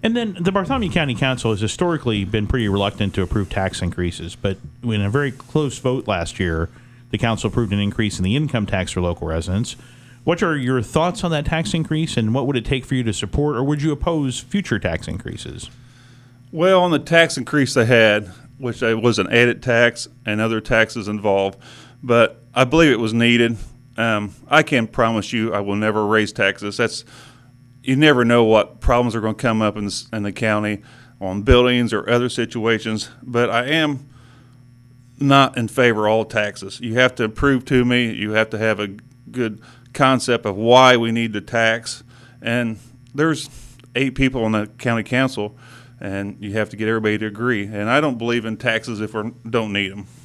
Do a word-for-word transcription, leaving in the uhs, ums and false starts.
And then the Bartholomew County Council has historically been pretty reluctant to approve tax increases, but in a very close vote last year, the council approved an increase in the income tax for local residents. What are your thoughts on that tax increase, and what would it take for you to support, or would you oppose future tax increases? Well, on the tax increase they had, which was an added tax and other taxes involved, but I believe it was needed. Um, I can promise you I will never raise taxes. That's you never know what problems are going to come up in the, in the county on buildings or other situations, but I am not in favor of all taxes. You have to prove to me, you have to have a good concept of why we need the tax, and there's eight people on the county council, and you have to get everybody to agree, and I don't believe in taxes if we don't need them.